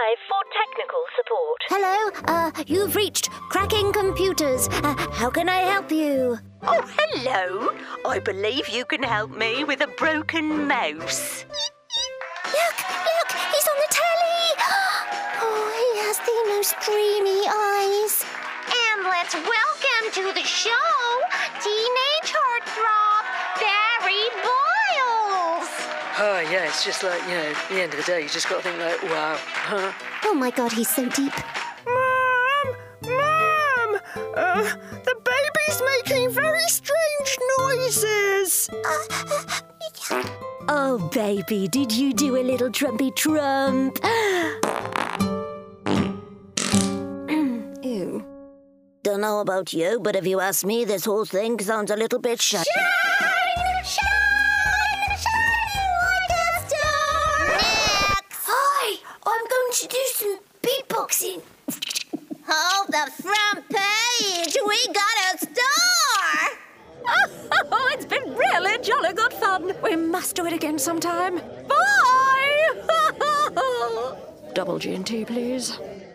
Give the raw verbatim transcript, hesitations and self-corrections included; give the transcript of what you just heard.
five for technical support. Hello, uh, you've reached Cracking Computers. Uh, how can I help you? Oh, hello. I believe you can help me with a broken mouse. Look, look, he's on the telly. Oh, he has the most dreamy eyes. And let's welcome to the show, teenage heartthrob, Barry Boyles. Oh, yeah, it's just like, you know, at the end of the day, you just got to think like, wow. Huh? Oh, my God, he's so deep. Mom! Mom! Uh, the baby's making very strange noises. Oh, baby, did you do a little trumpy trump? Ew. Don't know about you, but if you ask me, this whole thing sounds a little bit shiny. Shine, shine, shine like a star. Next. Hi, I'm going to do some beatboxing. Hold the front page. We got a star. Oh, it's been really jolly good fun. We must do it again sometime. Bye! Double G and T, please.